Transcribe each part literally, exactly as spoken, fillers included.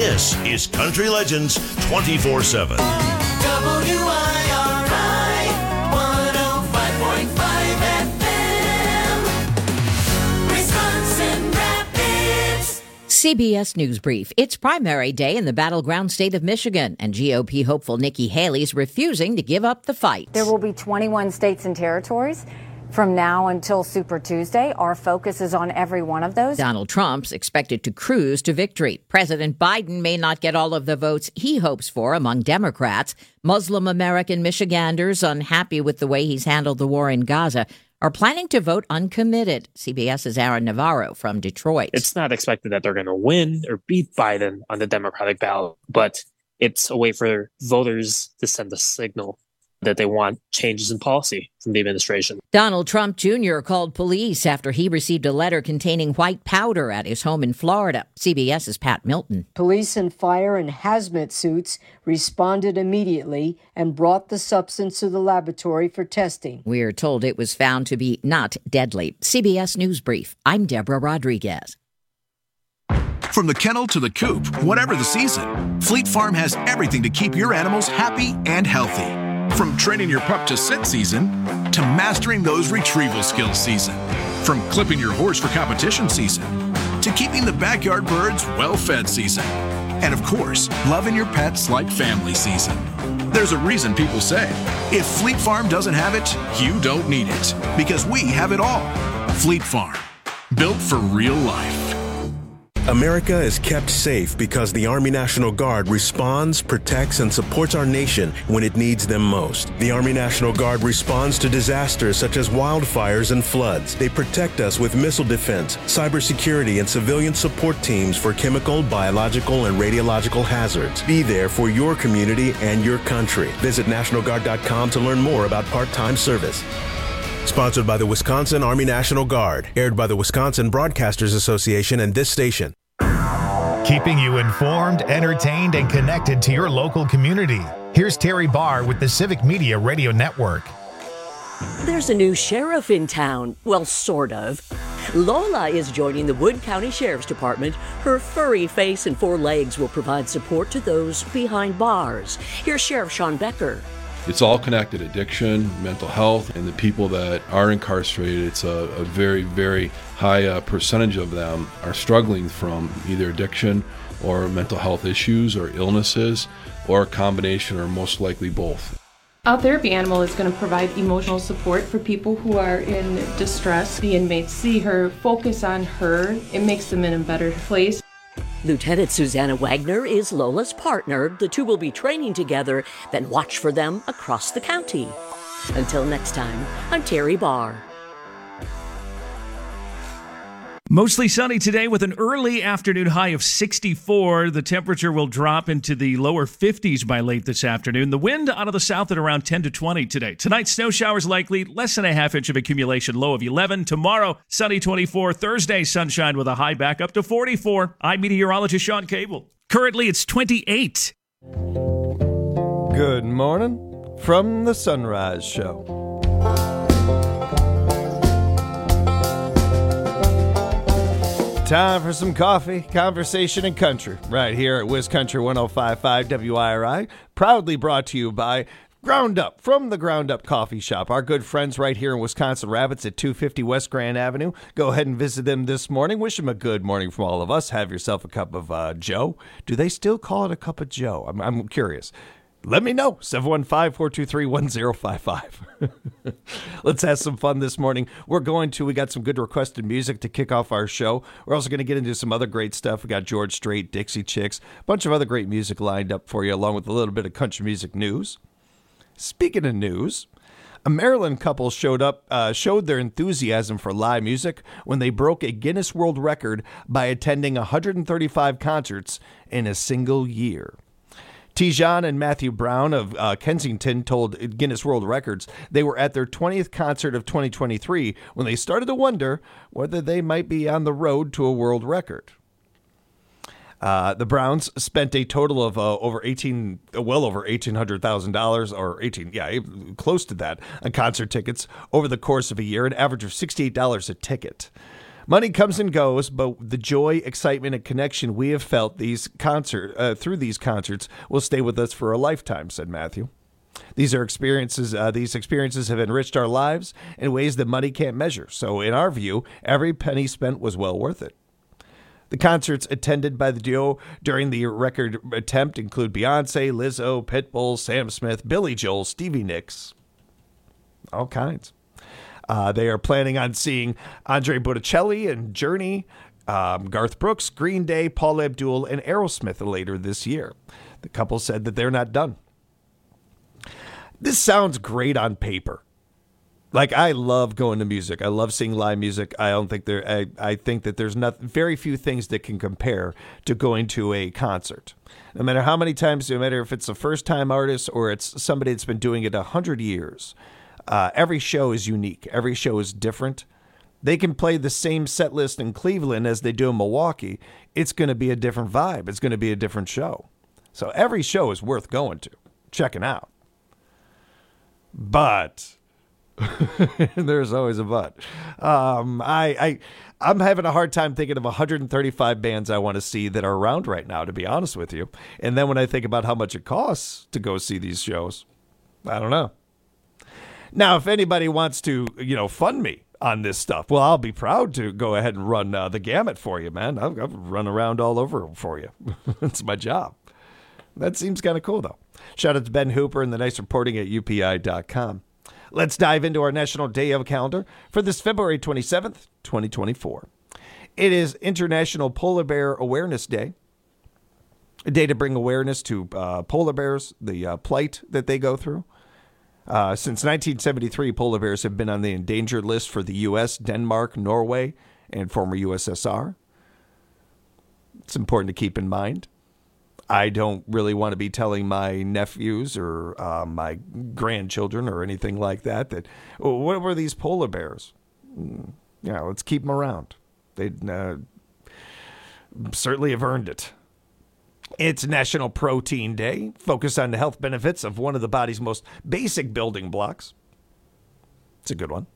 This is Country Legends twenty-four seven. W I R I one oh five point five F M, Wisconsin Rapids. C B S News Brief. It's primary day in the battleground state of Michigan, and G O P hopeful Nikki Haley's refusing to give up the fight. There will be twenty-one states and territories. From now until Super Tuesday, our focus is on every one of those. Donald Trump's expected to cruise to victory. President Biden may not get all of the votes he hopes for among Democrats. Muslim American Michiganders, unhappy with the way he's handled the war in Gaza, are planning to vote uncommitted. CBS's Aaron Navarro from Detroit. It's not expected that they're going to win or beat Biden on the Democratic ballot, but it's a way for voters to send a signal that they want changes in policy from the administration. Donald Trump Junior called police after he received a letter containing white powder at his home in Florida. CBS's Pat Milton. Police in fire and hazmat suits responded immediately and brought the substance to the laboratory for testing. We're told it was found to be not deadly. C B S News Brief. I'm Deborah Rodriguez. From the kennel to the coop, whatever the season, Fleet Farm has everything to keep your animals happy and healthy. From training your pup to sit season, to mastering those retrieval skills season. From clipping your horse for competition season, to keeping the backyard birds well-fed season. And of course, loving your pets like family season. There's a reason people say, if Fleet Farm doesn't have it, you don't need it. Because we have it all. Fleet Farm, built for real life. America is kept safe because the Army National Guard responds, protects, and supports our nation when it needs them most. The Army National Guard responds to disasters such as wildfires and floods. They protect us with missile defense, cybersecurity, and civilian support teams for chemical, biological, and radiological hazards. Be there for your community and your country. Visit National Guard dot com to learn more about part-time service. Sponsored by the Wisconsin Army National Guard. Aired by the Wisconsin Broadcasters Association and this station. Keeping you informed, entertained, and connected to your local community. Here's Terry Barr with the Civic Media Radio Network. There's a new sheriff in town. Well, sort of. Lola is joining the Wood County Sheriff's Department. Her furry face and four legs will provide support to those behind bars. Here's Sheriff Sean Becker. It's all connected, addiction, mental health, and the people that are incarcerated, it's a, a very, very high uh, percentage of them are struggling from either addiction or mental health issues or illnesses or a combination or most likely both. Our therapy animal is going to provide emotional support for people who are in distress. The inmates see her, focus on her, it makes them in a better place. Lieutenant Susanna Wagner is Lola's partner. The two will be training together, then watch for them across the county. Until next time, I'm Terry Barr. Mostly sunny today with an early afternoon high of sixty-four. The temperature will drop into the lower fifties by late this afternoon. The wind out of the south at around ten to twenty today. Tonight, snow showers likely, less than a half inch of accumulation, low of eleven. Tomorrow, sunny twenty-four. Thursday, sunshine with a high back up to forty-four. I'm meteorologist Sean Cable. Currently, it's twenty-eight. Good morning from the Sunrise Show. Time for some coffee, conversation, and country right here at Wiz Country one oh five point five W I R I. Proudly brought to you by Ground Up, from the Ground Up Coffee Shop. Our good friends right here in Wisconsin Rapids at two fifty West Grand Avenue. Go ahead and visit them this morning. Wish them a good morning from all of us. Have yourself a cup of uh, Joe. Do they still call it a cup of Joe? I'm, I'm curious. Let me know. seven one five, four two three, one zero five five. Let's have some fun this morning. We're going to, we got some good requested music to kick off our show. We're also going to get into some other great stuff. We got George Strait, Dixie Chicks, a bunch of other great music lined up for you, along with a little bit of country music news. Speaking of news, a Maryland couple showed up, uh, showed their enthusiasm for live music when they broke a Guinness World Record by attending one hundred thirty-five concerts in a single year. Tijan and Matthew Brown of uh, Kensington told Guinness World Records they were at their twentieth concert of twenty twenty-three when they started to wonder whether they might be on the road to a world record. Uh, the Browns spent a total of uh, over eighteen, well over eighteen hundred thousand dollars, or eighteen, yeah, close to that, on concert tickets over the course of a year, an average of sixty-eight dollars a ticket. Money comes and goes, but the joy, excitement, and connection we have felt these concert uh, through these concerts will stay with us for a lifetime, said Matthew. These are experiences. Uh, these experiences have enriched our lives in ways that money can't measure. So, in our view, every penny spent was well worth it. The concerts attended by the duo during the record attempt include Beyonce, Lizzo, Pitbull, Sam Smith, Billy Joel, Stevie Nicks, all kinds. Uh, they are planning on seeing Andre Botticelli and Journey, um, Garth Brooks, Green Day, Paula Abdul, and Aerosmith later this year. The couple said that they're not done. This sounds great on paper. Like, I love going to music. I love seeing live music. I don't think there. I, I think that there's not very few things that can compare to going to a concert. No matter how many times, no matter if it's a first-time artist or it's somebody that's been doing it a hundred years, uh, every show is unique. Every show is different. They can play the same set list in Cleveland as they do in Milwaukee. It's going to be a different vibe. It's going to be a different show. So every show is worth going to, checking out. But there's always a but. Um, I, I, I'm having a hard time thinking of one hundred thirty-five bands I want to see that are around right now, to be honest with you. And then when I think about how much it costs to go see these shows, I don't know. Now, if anybody wants to, you know, fund me on this stuff, well, I'll be proud to go ahead and run uh, the gamut for you, man. I'll, I'll run around all over for you. It's my job. That seems kind of cool, though. Shout out to Ben Hooper and the nice reporting at U P I dot com. Let's dive into our National Day of calendar for this February twenty-seventh, twenty twenty-four. It is International Polar Bear Awareness Day, a day to bring awareness to uh, polar bears, the uh, plight that they go through. Uh, since nineteen seventy-three, polar bears have been on the endangered list for the U S, Denmark, Norway, and former U S S R. It's important to keep in mind. I don't really want to be telling my nephews or uh, my grandchildren or anything like that that, oh, what were these polar bears? Mm, yeah, let's keep them around. They uh, certainly have earned it. It's National Protein Day, focused on the health benefits of one of the body's most basic building blocks. It's a good one.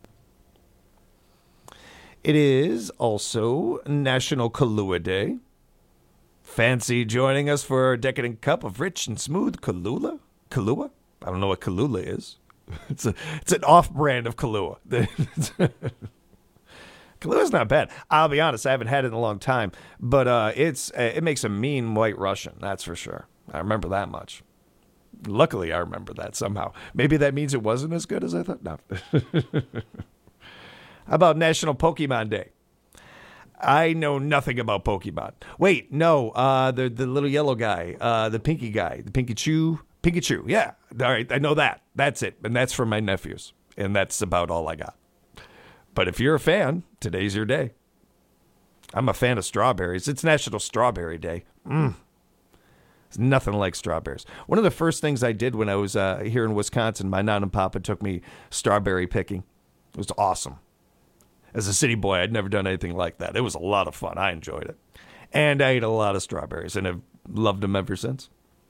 It is also National Kahlua Day. Fancy joining us for a decadent cup of rich and smooth Kahlua? Kahlua? I don't know what Kahlua is. It's a it's an off-brand of Kahlua. Kahlua is not bad. I'll be honest, I haven't had it in a long time, but uh, it's uh, it makes a mean white Russian, that's for sure. I remember that much. Luckily, I remember that somehow. Maybe that means it wasn't as good as I thought. No. How about National Pokemon Day? I know nothing about Pokemon. Wait, no, uh, the the little yellow guy, uh, the pinky guy, the Pikachu, Pikachu. Yeah, all right, I know that. That's it, and that's for my nephews, and that's about all I got. But if you're a fan, today's your day. I'm a fan of strawberries. It's National Strawberry Day. Mm. It's nothing like strawberries. One of the first things I did when I was uh, here in Wisconsin, my nan and papa took me strawberry picking. It was awesome. As a city boy, I'd never done anything like that. It was a lot of fun. I enjoyed it. And I ate a lot of strawberries, and I've loved them ever since.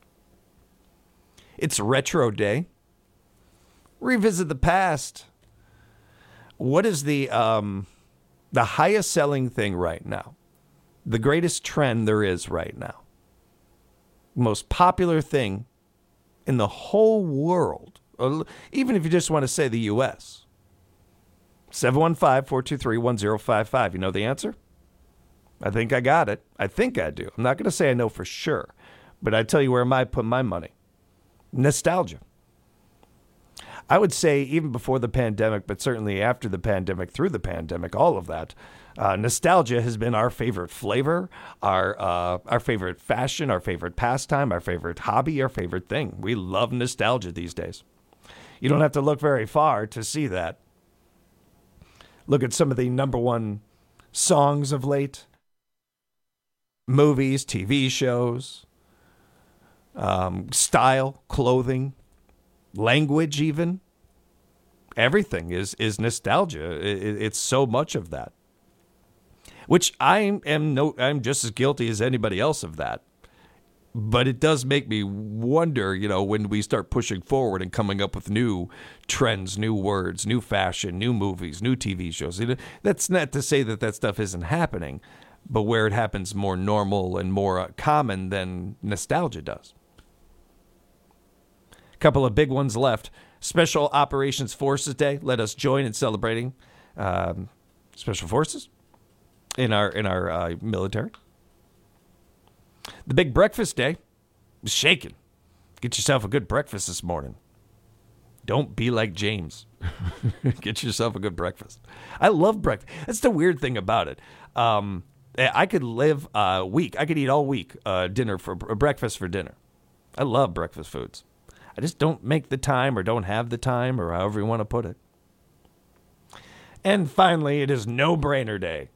It's Retro Day. Revisit the past. What is the um, the highest selling thing right now? The greatest trend there is right now. Most popular thing in the whole world, even if you just want to say the U S seven one five, four two three, one zero five five. You know the answer? I think I got it. I think I do. I'm not going to say I know for sure, but I tell you where I put my money. Nostalgia. I would say even before the pandemic, but certainly after the pandemic, through the pandemic, all of that, uh, nostalgia has been our favorite flavor, our uh, our favorite fashion, our favorite pastime, our favorite hobby, our favorite thing. We love nostalgia these days. You don't have to look very far to see that. Look at some of the number one songs of late. Movies, T V shows, um, style, clothing, language even. Everything is, is nostalgia. It, it's so much of that. Which I am no I'm just as guilty as anybody else of that. But it does make me wonder, you know, when we start pushing forward and coming up with new trends, new words, new fashion, new movies, new T V shows. That's not to say that that stuff isn't happening, but where it happens more normal and more common than nostalgia does. A couple of big ones left. Special Operations Forces Day. Let us join in celebrating um, Special Forces in our in our uh, military. The Big Breakfast Day is shaking. Get yourself a good breakfast this morning. Don't be like James. Get yourself a good breakfast. I love breakfast. That's the weird thing about it. Um, I could live a week. I could eat all week uh, dinner for uh, breakfast for dinner. I love breakfast foods. I just don't make the time or don't have the time or however you want to put it. And finally, it is No-Brainer Day.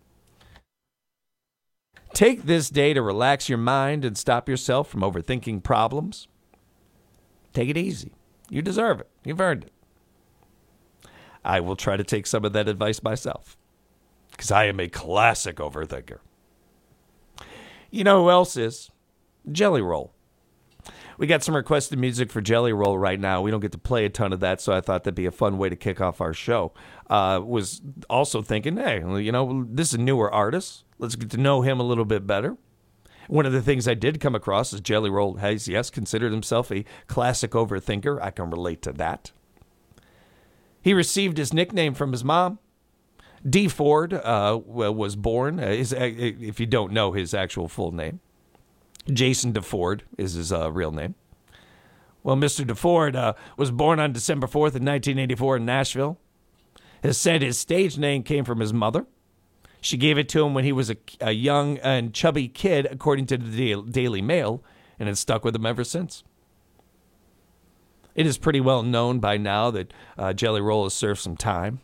Take this day to relax your mind and stop yourself from overthinking problems. Take it easy. You deserve it. You've earned it. I will try to take some of that advice myself because I am a classic overthinker. You know who else is? Jelly Roll. We got some requested music for Jelly Roll right now. We don't get to play a ton of that, so I thought that'd be a fun way to kick off our show. Uh, was also thinking, hey, you know, this is a newer artist. Let's get to know him a little bit better. One of the things I did come across is Jelly Roll has, yes, considered himself a classic overthinker. I can relate to that. He received his nickname from his mom. D. Ford uh, was born, uh, his, uh, if you don't know his actual full name. Jason DeFord is his uh, real name. Well, Mister DeFord uh, was born on December fourth in nineteen eighty-four in Nashville. Has said his stage name came from his mother. She gave it to him when he was a, a young and chubby kid, according to the Daily Mail, and it's stuck with him ever since. It is pretty well known by now that uh, Jelly Roll has served some time.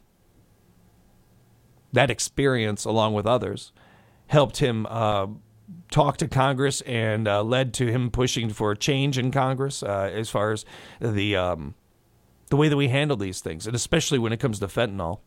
That experience, along with others, helped him uh, talk to Congress and uh, led to him pushing for change in Congress uh, as far as the um, the way that we handle these things, and especially when it comes to fentanyl.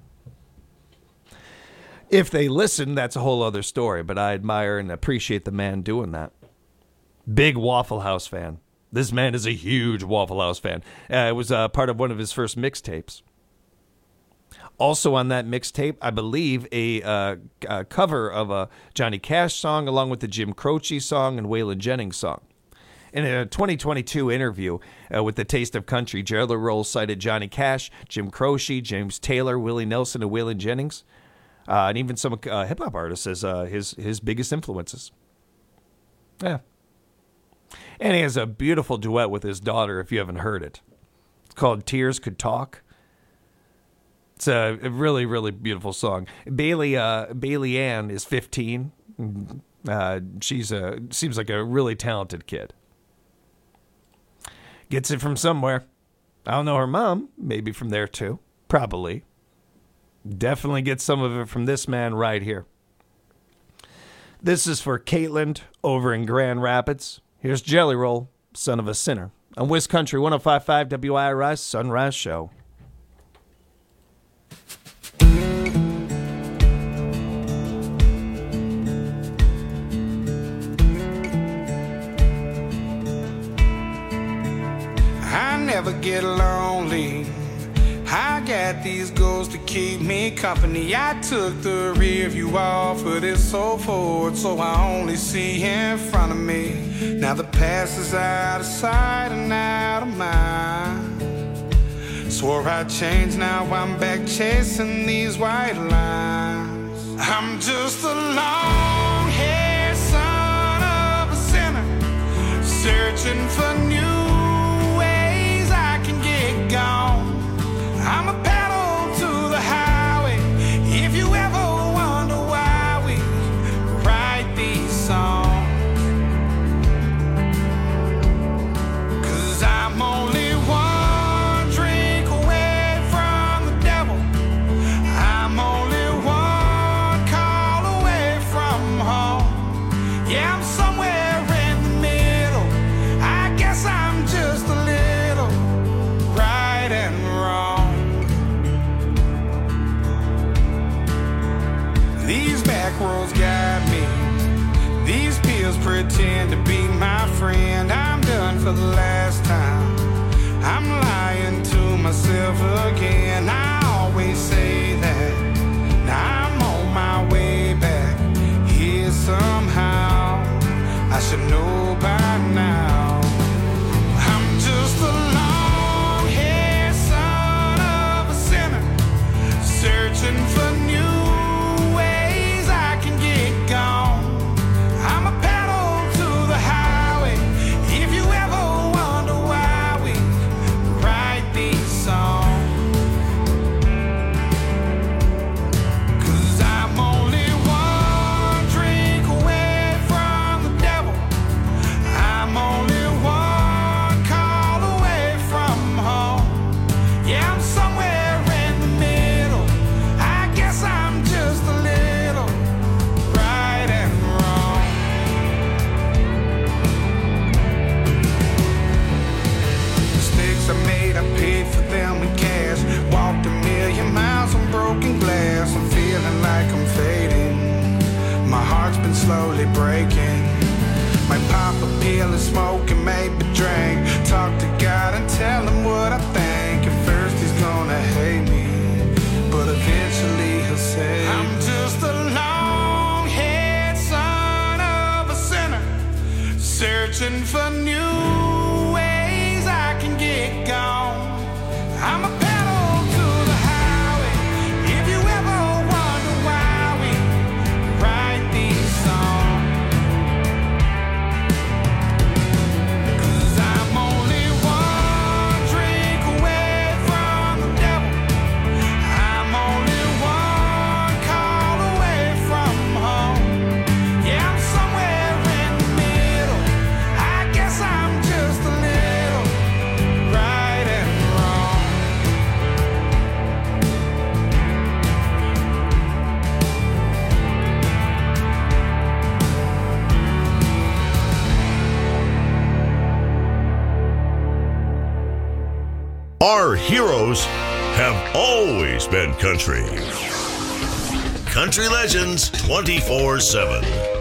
If they listen, that's a whole other story, but I admire and appreciate the man doing that. Big Waffle House fan. This man is a huge Waffle House fan. Uh, it was uh, part of one of his first mixtapes. Also on that mixtape, I believe, a, uh, a cover of a Johnny Cash song along with the Jim Croce song and Waylon Jennings song. In a twenty twenty-two interview uh, with the Taste of Country, Jelly Roll cited Johnny Cash, Jim Croce, James Taylor, Willie Nelson, and Waylon Jennings. Uh, and even some uh, hip-hop artists as uh, his, his biggest influences. Yeah. And he has a beautiful duet with his daughter, if you haven't heard it. It's called Tears Could Talk. It's a, a really, really beautiful song. Bailey uh, Bailey Ann is fifteen. Uh, she's a seems like a really talented kid. Gets it from somewhere. I don't know her mom. Maybe from there, too. Probably. Definitely get some of it from this man right here. This is for Caitlin over in Grand Rapids. Here's Jelly Roll, Son of a Sinner, on Wiz Country one oh five point five W I R I Sunrise Show. I never get lonely. I got these goals to keep me company. I took the rear view off of this old Ford, so I only see in front of me. Now the past is out of sight and out of mind. Swore I'd change, now I'm back chasing these white lines. I'm just a long-haired son of a sinner, searching for new ways I can get gone. I'm a pedal to the highway. If you ever wonder why we write these songs, 'cause I'm only one drink away from the devil. I'm only one call away from home. Yeah, I'm somewhere in the middle. I guess I'm friend, I'm done for the last time. I'm lying to myself again. I always say that. Now I'm on my way back here somehow. I should know by now. I'm just a long-haired son of a sinner, searching for new ways I can get gone. I'm a pedal to the highway. If you ever wonder why we write these songs, 'cause I'm only one drink away from the devil. I'm only one call away from home. Yeah, I'm somewhere in the middle. I guess I'm just a little right and wrong. Mistakes I made, I paid for them in cash. Walked a million miles on broken glass. I'm feeling like I'm fading. My heart's been slowly breaking. Might pop a pill and smoke and maybe drink. Talk to God and tell him what I think. At first he's gonna hate me, but eventually he'll say, I'm just a long-haired son of a sinner, searching for new ways I can get gone. I'm a pedal to the highway. If you ever wonder why we write these songs, 'cause I'm only one drink away from the devil. I'm only one call away from home. Yeah, I'm somewhere in the middle. I guess I'm just a little right and wrong. Our heroes have always been country. Country Legends twenty-four seven.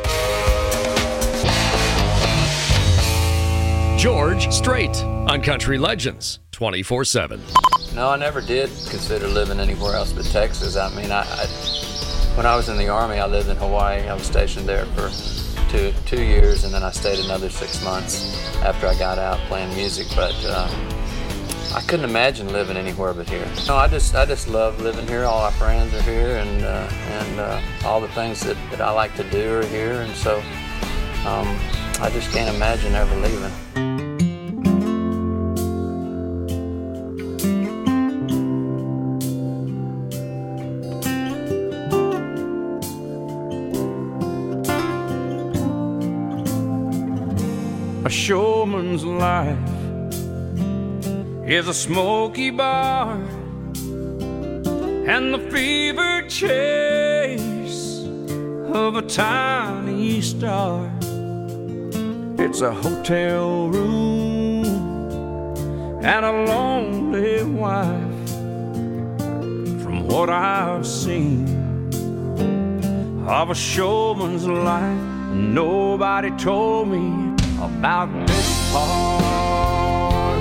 George Strait on Country Legends twenty-four seven. No, I never did consider living anywhere else but Texas. I mean, I, I when I was in the Army, I lived in Hawaii. I was stationed there for two two years, and then I stayed another six months after I got out playing music. But uh, I couldn't imagine living anywhere but here. No, I just I just love living here. All our friends are here, and uh, and uh, all the things that, that I like to do are here, and so um, I just can't imagine ever leaving. A showman's life is a smoky bar and the fever chase of a tiny star. It's a hotel room and a lonely wife. From what I've seen of a showman's life, nobody told me about this part.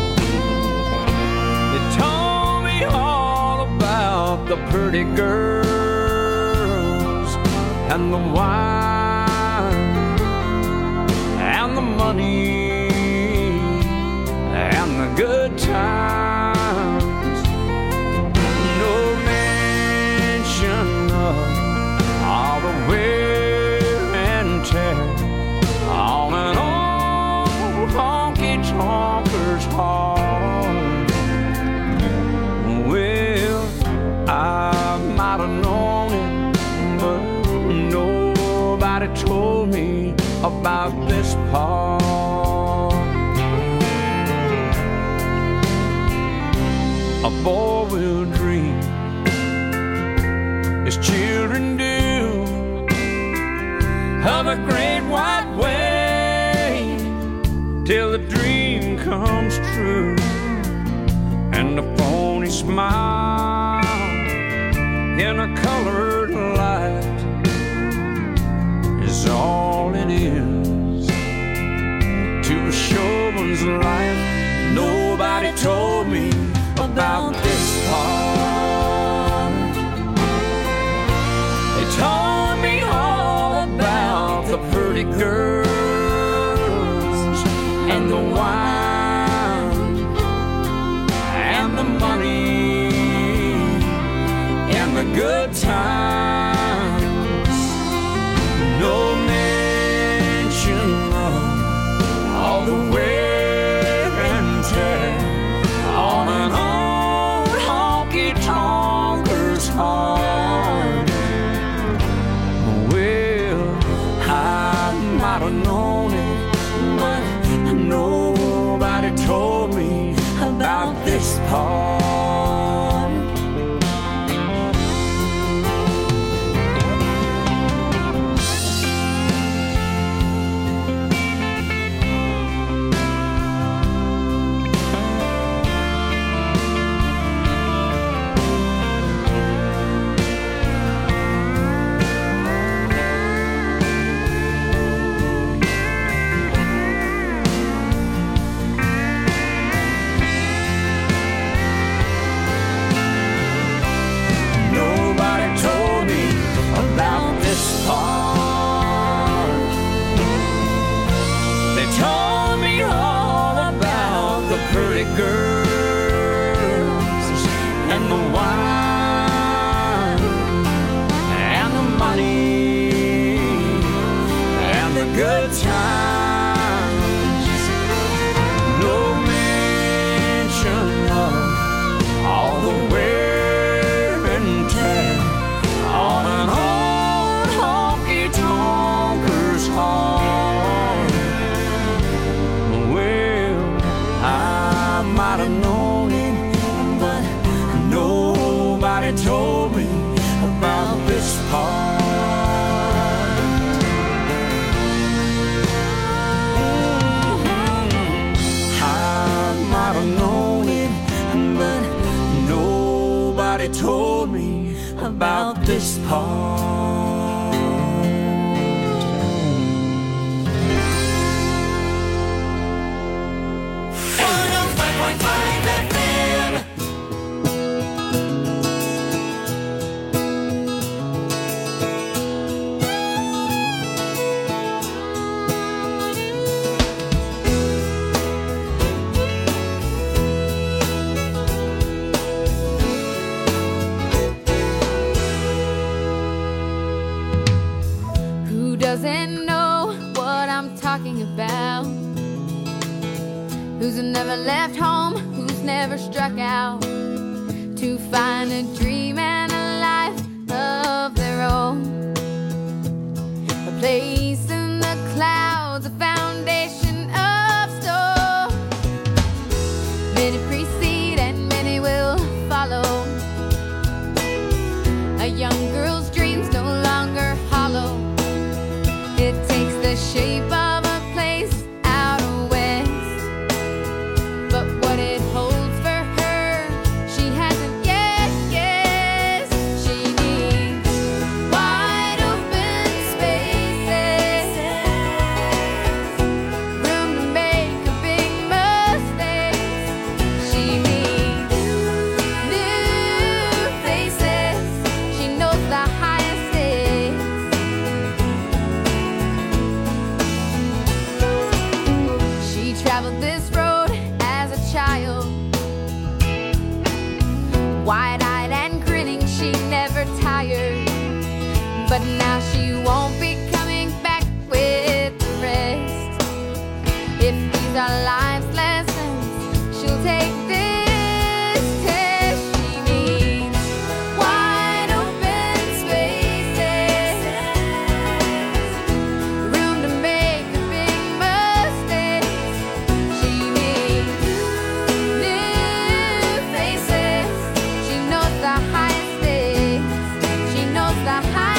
They told me all about the pretty girls and the wine and the money and the good times. No mention of all the wear and tear on an old honky-tonker's heart. Well, I might have known it, but nobody told me about this part. A boy will dream as children do of a great white way till the dream comes true, and a phony smile in a colored light is all it is. woman's life. Nobody told me about this part. They told me all about the pretty girls and the wine and the money and the good times. No mention of all the wear and tear on an old honky-tonker's heart. Well, I might have known it, but nobody told me about this part. Girls and the wine and the money and the good times. No mention of all the wear and tear on an old honky-tonker's heart. Well, I might have known it, but nobody told me about this part. Mm-hmm. I might have known it, but nobody told me about this part. Who doesn't know what I'm talking about? Who's never left home, who's never struck out to find a dream and a life of their own. A place in the clouds, a foundation of stone. Many precede and many will follow. A young girl's dreams no longer hollow. It takes the shape of a place out west, but what it holds for her, she hasn't yet guessed. She needs wide open spaces, room to make a big mistake. She needs new faces. She knows the highest stakes. She traveled this road as a child, wide-eyed and grinning, she never tired. But now she won't be coming back with the rest. If these are life's lessons, she'll take this test. She needs wide open spaces, room to make a big mistake. She needs new faces. She knows the highest stakes. She knows the highest stakes.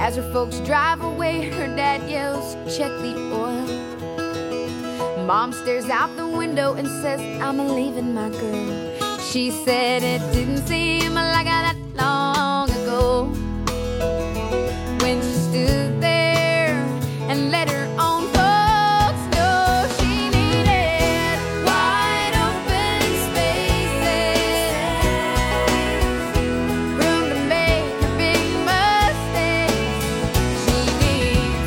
As her folks drive away, her dad yells, check the oil. Mom stares out the window and says, I'm leaving my girl. She said it didn't seem like that long ago when she stood there and let her own folks know she needed wide open spaces, room to make her big mistakes. She needs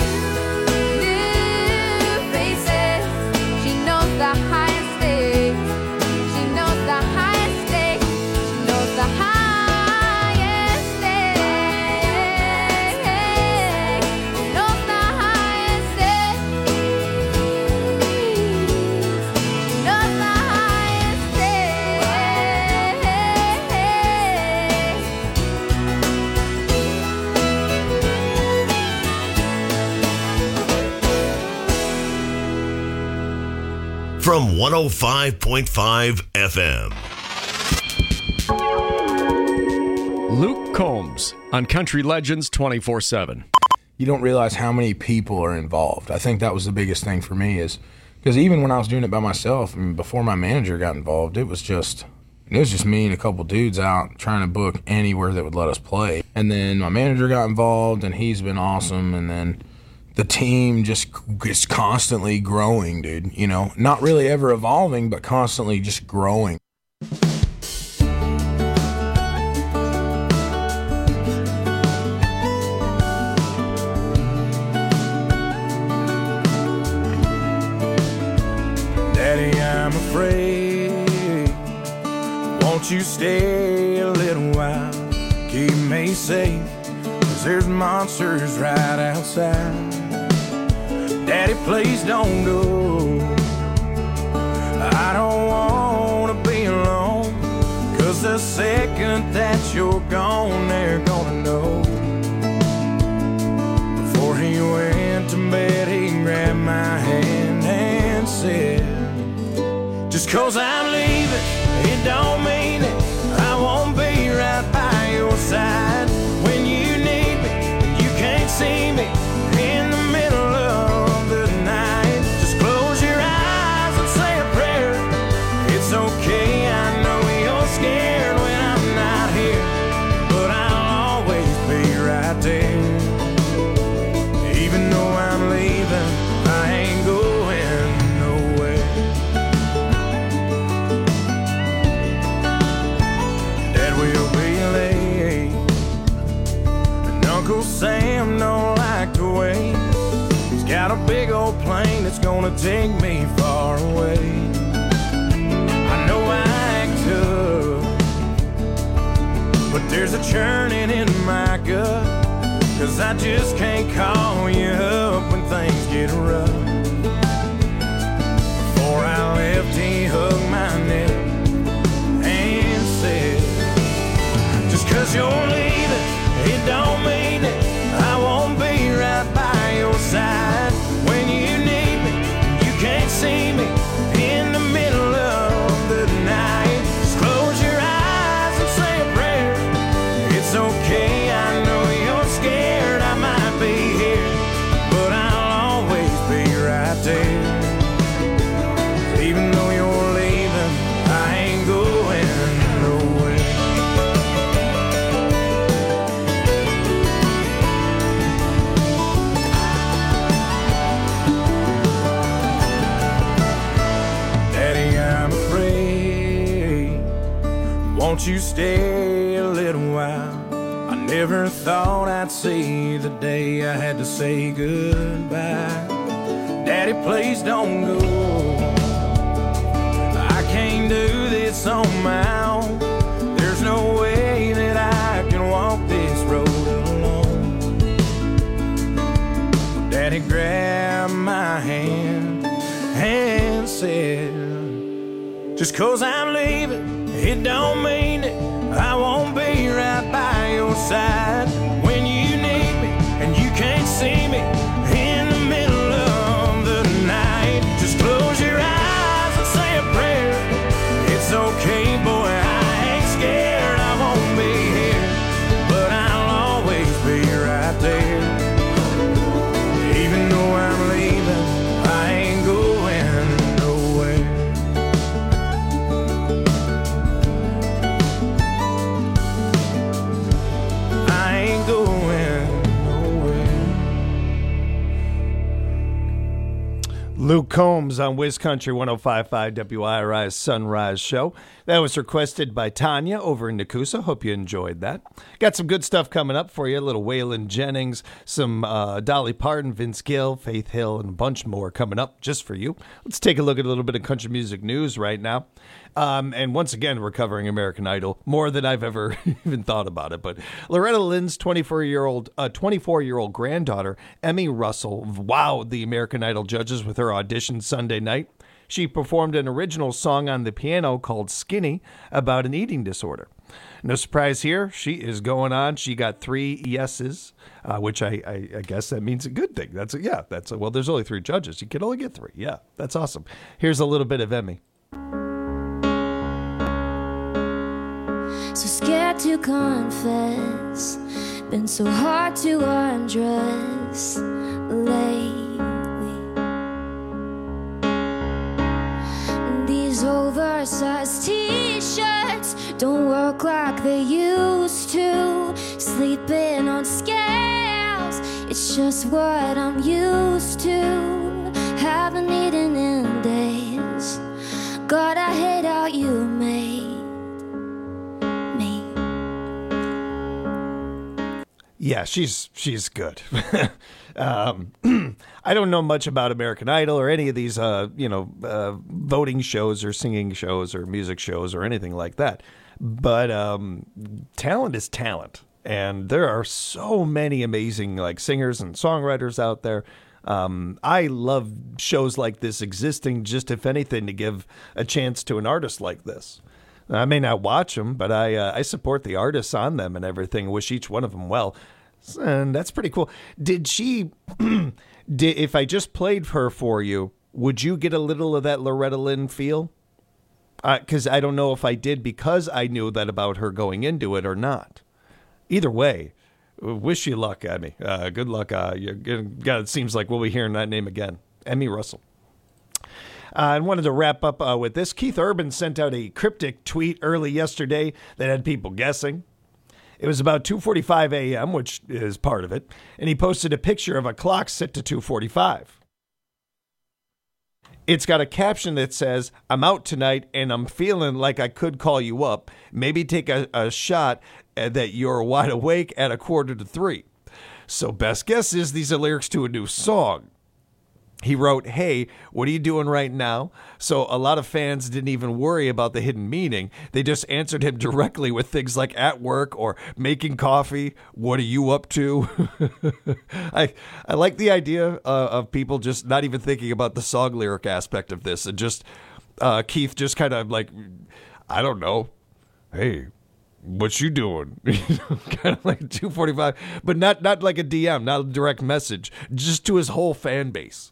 new faces. She knows the highest stakes. She knows the highest stakes. She knows the highest From one oh five point five F M. Luke Combs on Country Legends twenty-four seven. You don't realize how many people are involved. I think that was the biggest thing for me, is because even when I was doing it by myself, I mean, before my manager got involved, it was just it was just me and a couple dudes out trying to book anywhere that would let us play. And then my manager got involved, and he's been awesome. And then the team just is constantly growing, dude. You know, not really ever evolving, but constantly just growing. Daddy, I'm afraid. Won't you stay a little while? Keep me safe, 'cause there's monsters right outside. Daddy, please don't go. I don't want to be alone, 'cause the second that you're gone, they're gonna know. Before he went to bed, he grabbed my hand and said, just 'cause I'm leaving, it don't mean it. I won't be right by your side. When you need me, you can't see me in the middle of the night. Just close your eyes and say a prayer. It's okay, I know you're scared when I'm not here, but I'll always be right there. Even though I'm leaving, I ain't going nowhere. Dad will be late, and Uncle Sam don't like to wait. He's got a big old plane that's gonna take me far away. I know I act tough, but there's a churning in my gut, 'cause I just can't call you up when things get rough. Before I left, he hugged my neck and said, just 'cause you're leaving, it don't mean it. I won't be right by your side. When you need me, you can't see me in the middle of the night. Just close your eyes and say a prayer. It's okay, I know you're scared, I might be here, but I'll always be right there. Even though you're leaving, I ain't going nowhere. Daddy, I'm afraid. Won't you stay a little while? I never thought I'd see the day I had to say goodbye. Daddy, please don't go. I can't do this on my own. There's no way that I can walk this road alone. Daddy grabbed my hand and said, just 'cause I'm leaving, it don't mean it. I won't be right by your side. When you need me and you can't see me in the middle of the night. Just close your eyes and say a prayer. It's okay, boy, I ain't scared. I won't be here, but I'll always be right there. Luke Combs on Wiz Country one oh five point five W I R I's Sunrise Show. That was requested by Tanya over in Nakusa. Hope you enjoyed that. Got some good stuff coming up for you. A little Waylon Jennings, some uh, Dolly Parton, Vince Gill, Faith Hill, and a bunch more coming up just for you. Let's take a look at a little bit of country music news right now. Um, and once again, we're covering American Idol more than I've ever even thought about it. But Loretta Lynn's twenty-four-year-old uh, twenty-four-year-old granddaughter, Emmy Russell, wowed the American Idol judges with her audition Sunday night. She performed an original song on the piano called Skinny about an eating disorder. No surprise here. She is going on. She got three yeses, uh, which I, I, I guess that means a good thing. That's a, yeah, that's a, well, there's only three judges. You can only get three. Yeah, that's awesome. Here's a little bit of Emmy. So scared to confess, been so hard to undress lately. These oversized t-shirts don't work like they used to. Sleeping on scales, it's just what I'm used to. Haven't eaten in days. God, I hate how you made. Yeah, she's she's good. um, I don't know much about American Idol or any of these, uh, you know, uh, voting shows or singing shows or music shows or anything like that. But um, talent is talent, and there are so many amazing like singers and songwriters out there. Um, I love shows like this existing, just if anything, to give a chance to an artist like this. I may not watch them, but I uh, I support the artists on them and everything. Wish each one of them well, and that's pretty cool. Did she? did if I just played her for you, would you get a little of that Loretta Lynn feel? Because uh, I don't know if I did because I knew that about her going into it or not. Either way, wish you luck, Emmy. Uh, good luck. Uh, you're God, it seems like we'll be hearing that name again, Emmy Russell. Uh, I wanted to wrap up uh, with this. Keith Urban sent out a cryptic tweet early yesterday that had people guessing. It was about two forty-five a.m., which is part of it, and he posted a picture of a clock set to two forty-five. It's got a caption that says, "I'm out tonight and I'm feeling like I could call you up. Maybe take a, a shot that you're wide awake at a quarter to three." So best guess is these are lyrics to a new song. He wrote, "Hey, what are you doing right now?" So a lot of fans didn't even worry about the hidden meaning. They just answered him directly with things like at work or making coffee. What are you up to? I I like the idea uh, of people just not even thinking about the song lyric aspect of this. And just uh, Keith just kind of like, I don't know. Hey, what you doing? Kind of like two forty-five, but not, not like a D M, not a direct message, just to his whole fan base.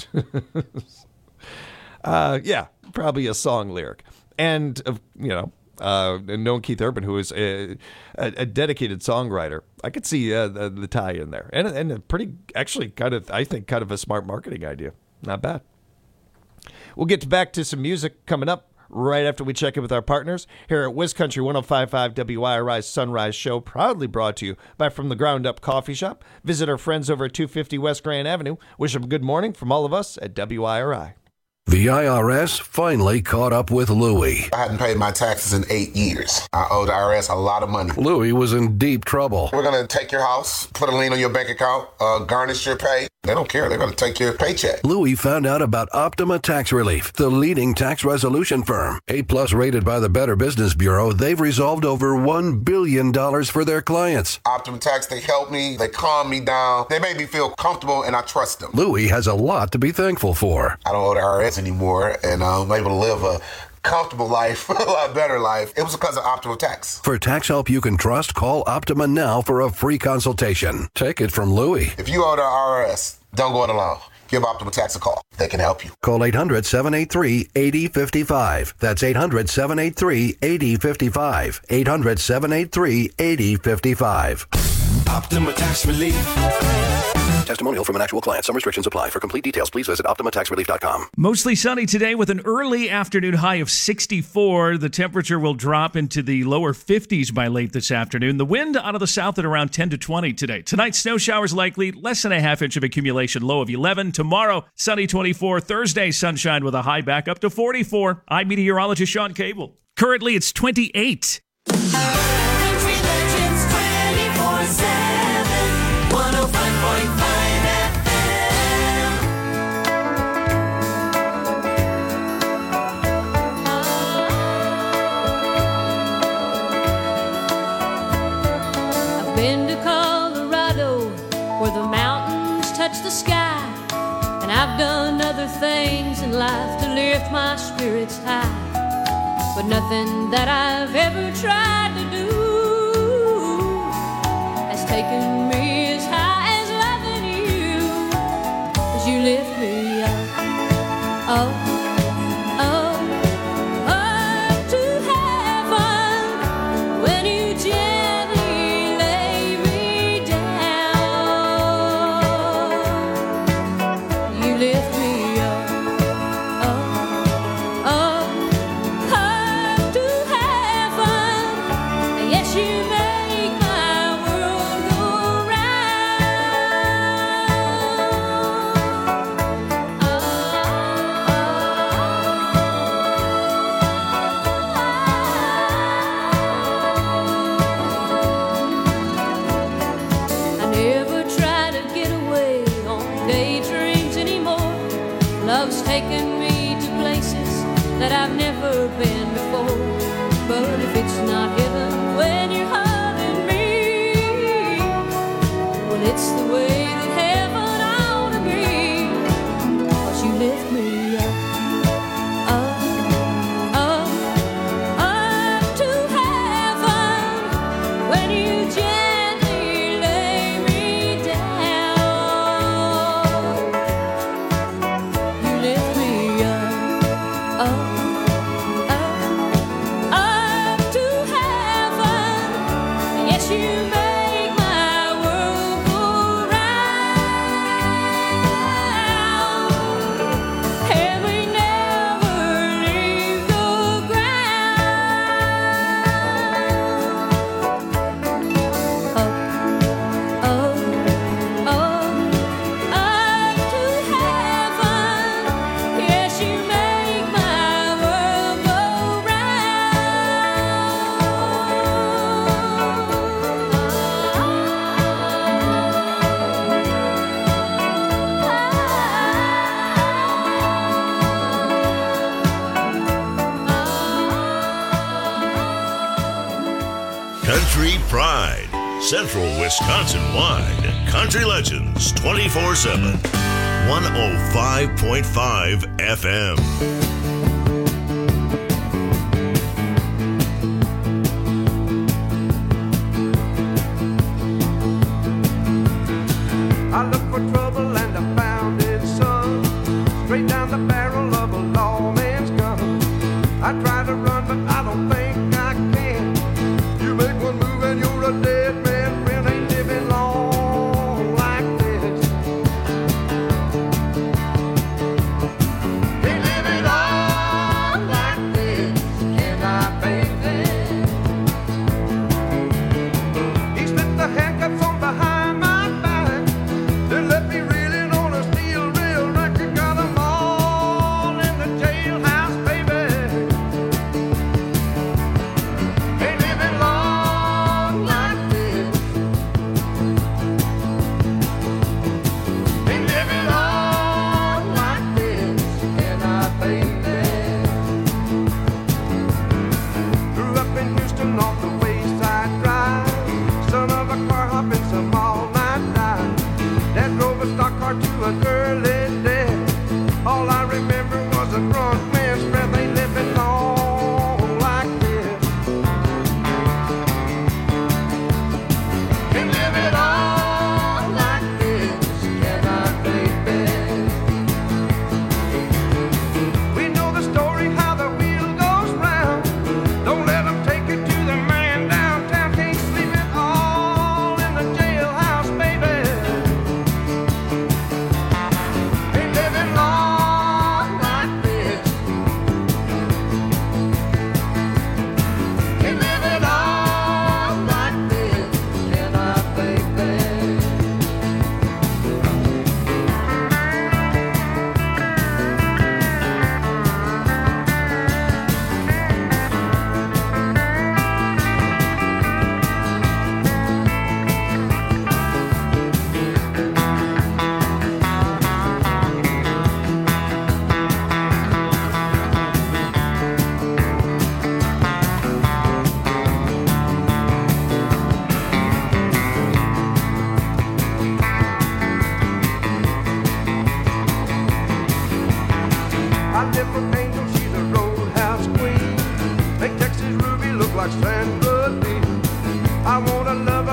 uh, yeah, probably a song lyric. And, uh, you know, uh, known Keith Urban, who is a, a, a dedicated songwriter. I could see uh, the, the tie in there. And, and a pretty, actually, kind of, I think, kind of a smart marketing idea. Not bad. We'll get back to some music coming up right after we check in with our partners here at Wiz Country one oh five point five W I R I's Sunrise Show, proudly brought to you by From the Ground Up Coffee Shop. Visit our friends over at two fifty West Grand Avenue. Wish them a good morning from all of us at W I R I. The I R S finally caught up with Louie. I hadn't paid my taxes in eight years. I owed the I R S a lot of money. Louie was in deep trouble. We're going to take your house, put a lien on your bank account, uh, garnish your pay. They don't care. They're going to take your paycheck. Louie found out about Optima Tax Relief, the leading tax resolution firm. A-plus rated by the Better Business Bureau, they've resolved over one billion dollars for their clients. Optima Tax, they helped me. They calmed me down. They made me feel comfortable, and I trust them. Louie has a lot to be thankful for. I don't owe the I R S anymore, and I'm able to live a comfortable life, a lot better life. It was because of Optima Tax. For tax help you can trust, call Optima now for a free consultation. Take it from Louie. If you owe the I R S, don't go it alone. Give Optima Tax a call. They can help you. Call eight hundred, seven eight three, eight zero five five. That's eight hundred, seven eight three, eight zero five five. eight hundred, seven eight three, eight zero five five. Optima Tax Relief. Testimonial from an actual client. Some restrictions apply. For complete details, please visit Optima Tax Relief dot com. Mostly sunny today with an early afternoon high of sixty-four. The temperature will drop into the lower fifties by late this afternoon. The wind out of the south at around ten to twenty today. Tonight, snow showers likely, less than a half inch of accumulation, low of eleven. Tomorrow, sunny twenty-four. Thursday, sunshine with a high back up to forty-four. I'm meteorologist Sean Cable. Currently, it's twenty-eight. Country Legends twenty-four seven, one oh five point five F M. I've been to Colorado where the mountains touch the sky, and I've done other things in life to lift my spirits high. But nothing that I've ever tried to do has taken me as high as loving you, 'cause you lift me up, up, up, up to heaven when you gently lay me down. You lift me up, up, up. Taken me to places that I've never been before. But if it's not heaven when you're hugging me, well, it's the way that heaven ought to be. 'Cause you lift me up, up, up, up to heaven when you gently lay me down. Country Pride, Central Wisconsin-wide. Country Legends twenty-four seven, one oh five point five F M. I looked for trouble and I found it, son. Straight down the barrel of a lawman's gun. I tried to run, but I don't think I can. You make one move and you're a dead man. Friend ain't living long like this. Can't live it all like this, can I, baby? He slipped the handcuffs on behind my back. Then let me reel in on a steel rail rack. You got 'em all in the jailhouse, baby. Ain't living long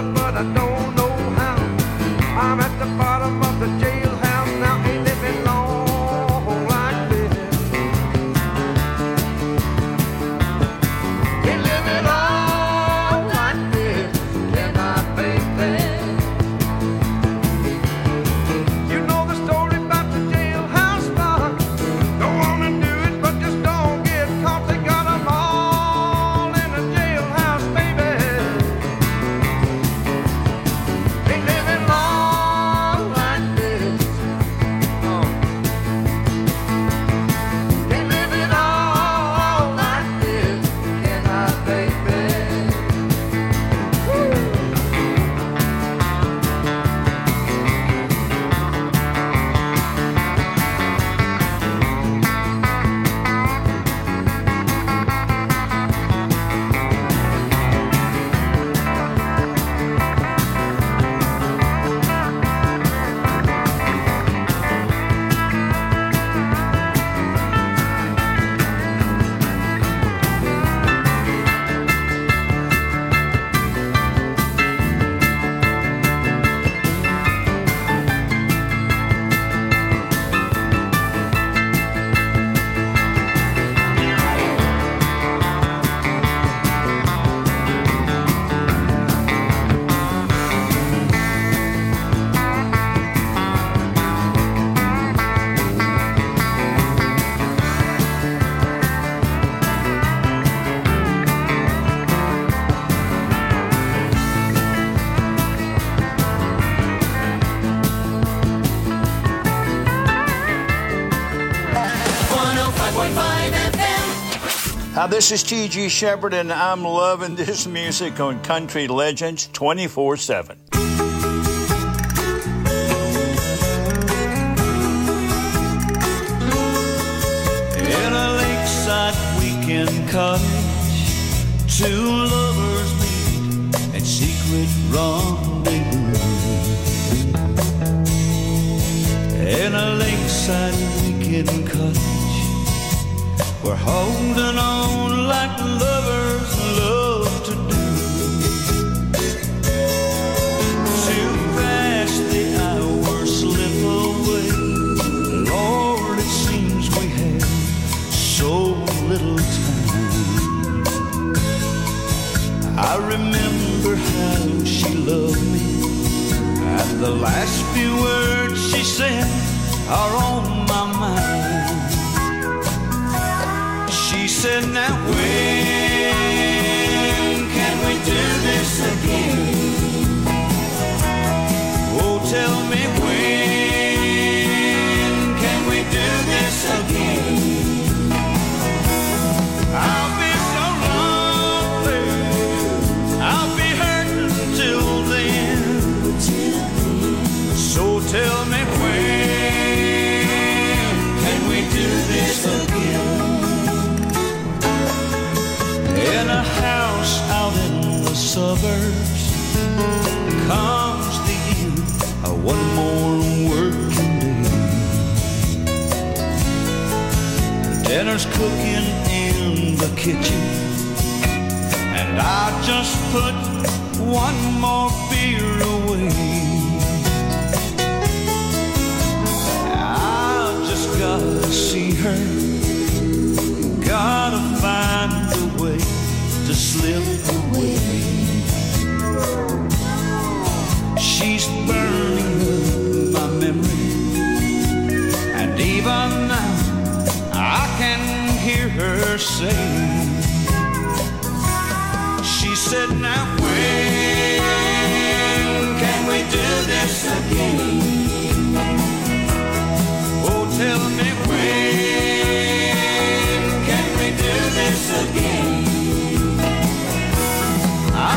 out, but I don't know how. I'm at the bottom of the jailhouse now, ain't living long like this. Ain't living long like this, can I, baby? You know the story about the jailhouse lock. Don't wanna do it, but just don't get caught. They got 'em all in the jailhouse, baby. Ain't living long like this. Oh. Ain't living all like this, can I, baby? Woo. one oh five point five F M. Hi, this is T G Shepherd, and I'm loving this music on Country Legends twenty-four seven. In a lakeside weekend cottage, two lovers meet at secret rendezvous. In a lakeside weekend cottage, we're holding on like lovers love to do. Too fast the hours slip away. Lord, it seems we have so little time. I remember how she loved me, and the last few words she said are on my mind. She said, now when can we do this again? Oh, tell me when can we do this again? I'll be so lonely, I'll be hurting till then. So tell me when can we do this again? In a house out in the suburbs comes the end of one more working day. Dinner's cooking in the kitchen, and I just put one more beer away. I just gotta see her, gotta find a way to slip away. She's burning up my memory, and even now I can hear her say, she said, now when can we do this again? Oh, tell me when can we do this again? I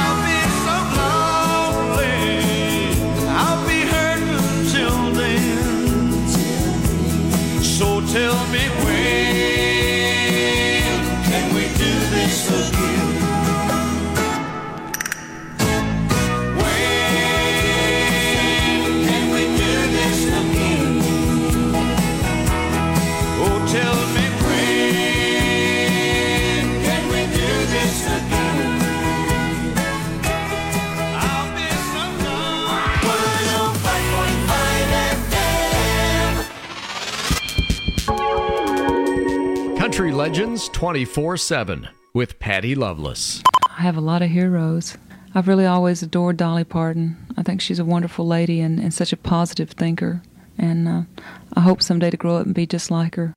Country Legends twenty-four seven with Patty Loveless. I have a lot of heroes. I've really always adored Dolly Parton. I think she's a wonderful lady and, and such a positive thinker. And uh, I hope someday to grow up and be just like her.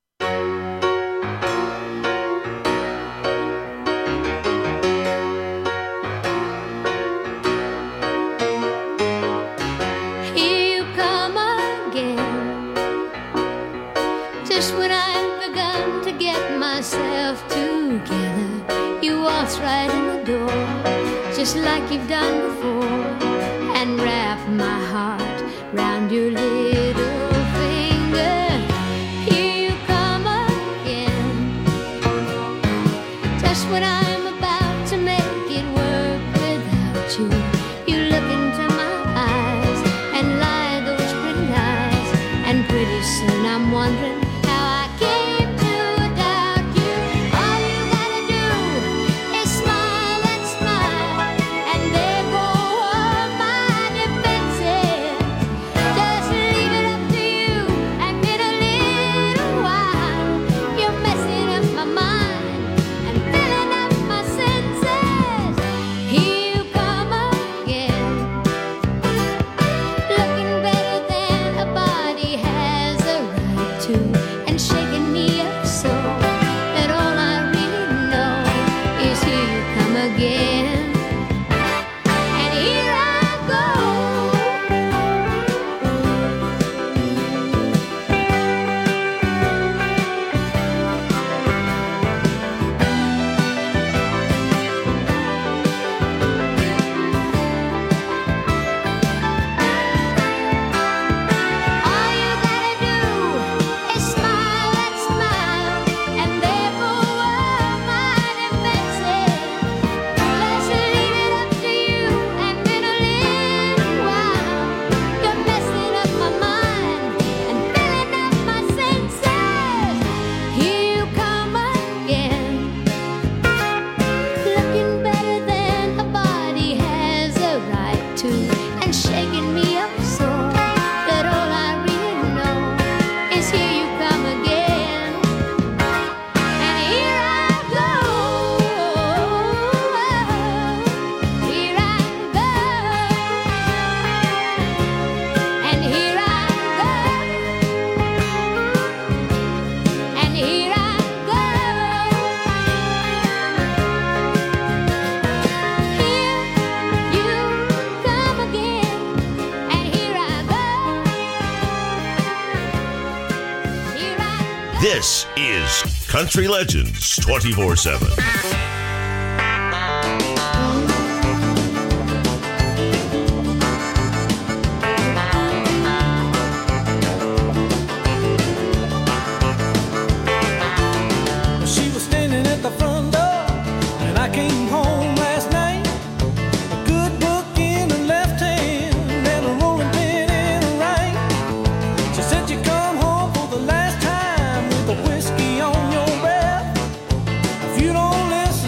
Here you come again, just when I've begun to get myself together. You waltz right in the door, just like you've done before, and wrap my heart round your little finger. Here you come again, just when I'm about to make it work without you. You look into my eyes and lie those pretty lies, and pretty soon I'm wondering how I came to doubt you. All you gotta do is smile and smile, and there go all my defenses. Just leave it up to you, and in a little while you're messing up my mind and filling up my senses. Here you come again, looking better than a body has a right to, and shaking me up so that all I really know is here you come again. And here I go. All you gotta do is smile and smile, and there go all my defenses. Just leave it up to you, and in a little while you're messing up my mind and filling up my senses. Here you come again, looking better than a body has a right to, and shaking me up so that all I really know is here you come again. And here I go, here I go, and here I go, and here I go. Here you come again, and here I go, here I This is Country Legends twenty-four seven. She was standing at the front door, and I came home last night. A good book in her left hand, and a rolling pin in her right. She said you come home for the last time with a whiskey on your breath. If you don't listen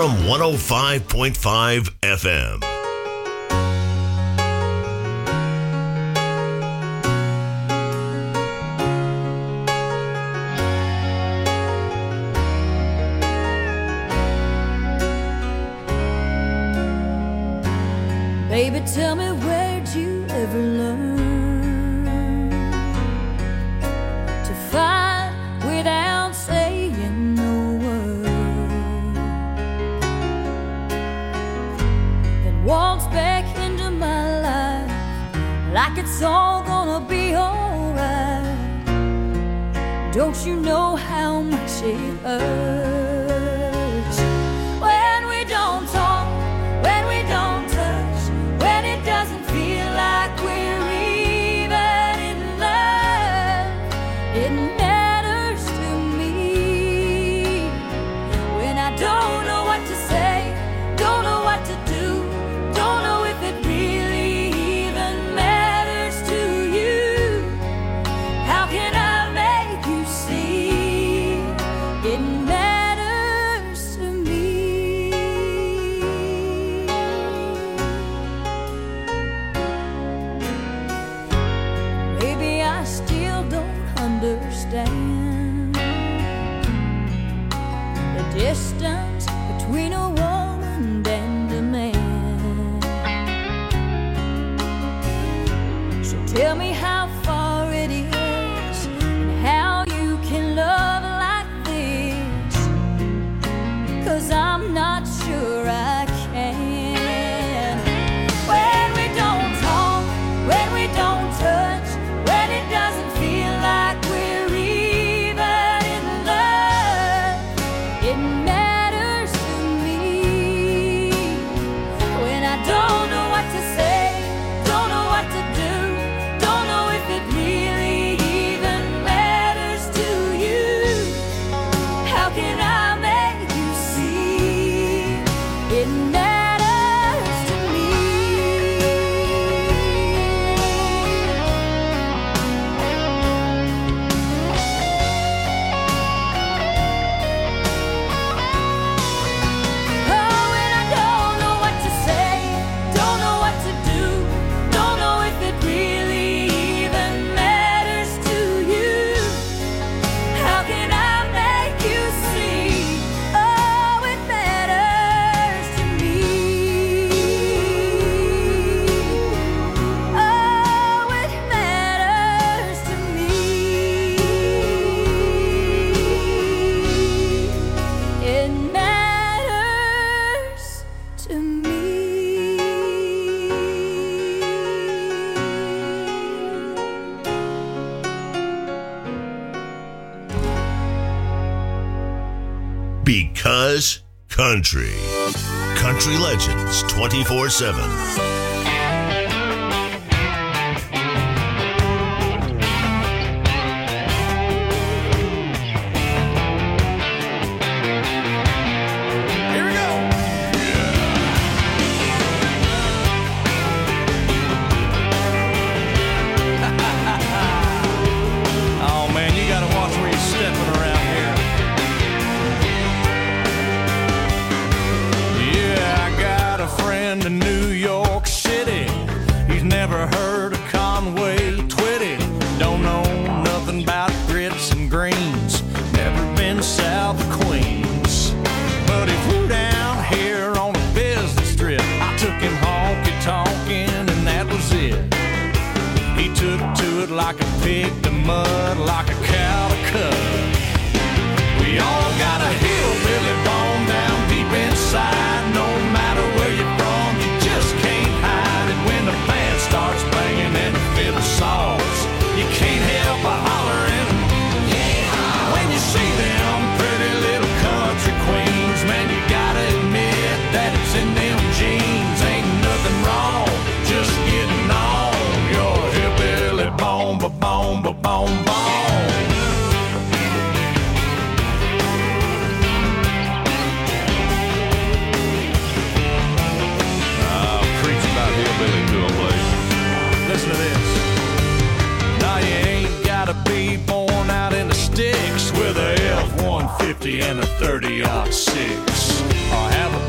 from one oh five point five F M. Baby, tell me, where'd you ever learn to fight without saying no word? Then walks back into my life like it's all gonna be alright. Don't you know how much it hurts when we don't talk, when we don't touch, when it doesn't feel like we're even in love? It matters to me when I don't know what to say, don't know what to do, don't know if it really even matters to you. How can I make you see it matters to me? Maybe I still don't understand the distance between a woman and a man. So tell me how far it is and how you can love like this, 'cause I'm not sure I can. When we don't talk, when we don't touch, when it doesn't feel like we're even in love, it matters to me when I don't know what to say, don't know what to do, don't know if it really even matters to you. How can I make you see it matters to me? Oh, when I don't know what to say, don't know what to do, don't know if it really even matters to you. How can I make you see? Oh, it matters to me. Oh, it matters to me. It matters to me. Because country. Country Legends twenty-four seven. Here we go. Oh man, you gotta watch where you're stepping around here. Yeah, I got a friend in New York City. He's never heard of Conway Twitty. Don't know nothing about grits and greens. Never been south of Queens. But he flew down here on a business trip. I took him honky-tonkin' and that was it. He took to it like a pig to mud, like a cow to cut. We all got a hillbilly bone down deep inside. No matter where you're from, you just can't hide it. When the band starts playing and the fiddle saws, you can't help but hollering. When you see them pretty little country queens, man, you gotta admit that it's in them jeans. Ain't nothing wrong, just getting on your hillbilly bone, ba bone, ba bone, bone. I'll preach about hillbilly to a place. Listen to this. Now you ain't gotta be born out in the sticks with a F one fifty and a thirty aught six, or have a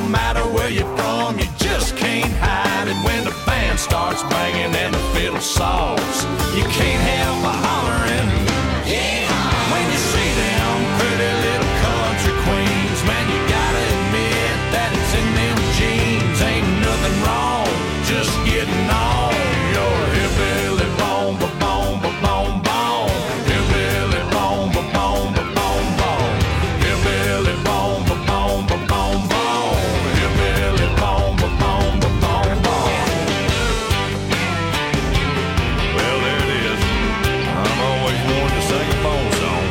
no matter where you're from, you just can't hide it. When the band starts banging and the fiddle saws, you can't help but hollering, yeah. When you see them pretty little country queens, man, you gotta admit that it's in them jeans. Ain't nothing wrong, just getting on your hillbilly bone, ba bone, ba bone, bone. Hillbilly bone, ba bone, ba bone, bone. Hillbilly bone, ba bone, ba bone, bone. Hillbilly bone, ba bone, ba bone, bone. Well, there it is. I'm always wanting to sing a bone song.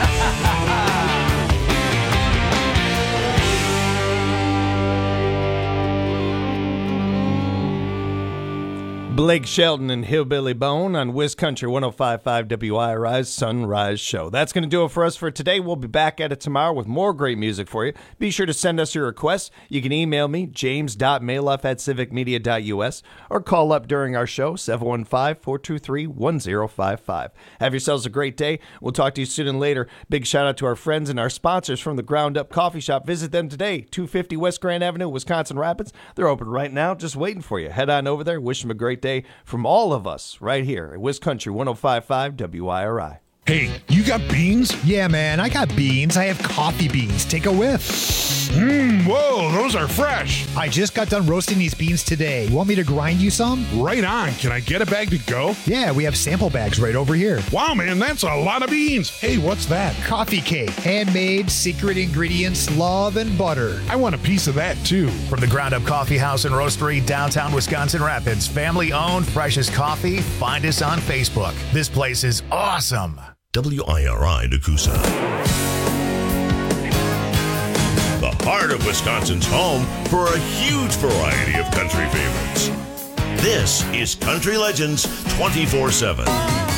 Blake Shelton and Hillbilly Bone on Wiz Country one oh five point five W I R I's Sunrise Show. That's going to do it for us for today. We'll be back at it tomorrow with more great music for you. Be sure to send us your requests. You can email me, james dot maloff at civic media dot u s, or call up during our show, seven one five, four two three, one oh five five. Have yourselves a great day. We'll talk to you soon and later. Big shout out to our friends and our sponsors from the Ground Up Coffee Shop. Visit them today, two fifty West Grand Avenue, Wisconsin Rapids. They're open right now, just waiting for you. Head on over there. Wish them a great day from all of us right here at Wiz Country one oh five point five W I R I. Hey, you got beans? Yeah, man, I got beans. I have coffee beans. Take a whiff. Mmm, whoa, those are fresh. I just got done roasting these beans today. You want me to grind you some? Right on. Can I get a bag to go? Yeah, we have sample bags right over here. Wow, man, that's a lot of beans. Hey, what's that? Coffee cake. Handmade, secret ingredients, love, and butter. I want a piece of that, too. From the Ground Up Coffee House and Roastery, downtown Wisconsin Rapids, family-owned, freshest coffee. Find us on Facebook. This place is awesome. W I R I Nakusa. The heart of Wisconsin's home for a huge variety of country favorites. This is Country Legends twenty-four seven.